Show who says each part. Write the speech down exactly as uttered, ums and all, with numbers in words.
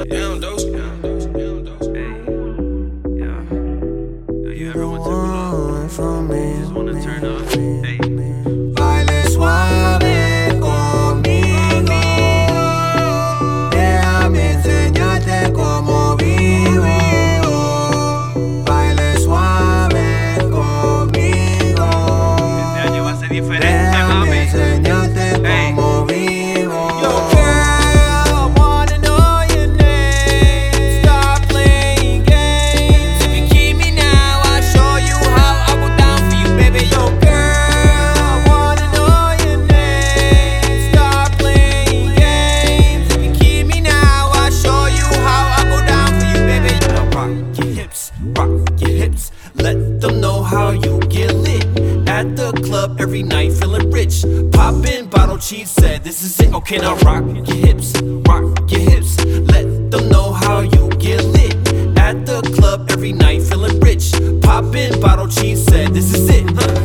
Speaker 1: Young Dose.
Speaker 2: Hey, yeah. Do you ever want to
Speaker 3: One for me.
Speaker 2: just wanna turn up? Hey.
Speaker 3: Baile suave conmigo. Déjame enseñarte cómo vivo. Baile suave conmigo.
Speaker 2: Este año va a ser diferente,
Speaker 3: Déjame
Speaker 2: mami.
Speaker 3: enseñarte
Speaker 2: Hey.
Speaker 3: cómo vivo.
Speaker 4: Yo, girl, I wanna know your name. Stop playing games. If you keep me now, I'll show you how I go down for you, baby. Yo, girl, I wanna know your name. Stop playing games. If you keep me now, I'll show you how I go down for you, baby.
Speaker 3: Now rock your hips, rock your hips. Let them know how you get lit. At the club every night, feeling rich. Poppin' bottle cheese, said this is it. Okay, now rock your hips, rock your hips. Let them know how you get lit. At the club every night, feeling rich. Poppin' bottle cheese, said this is it. Huh.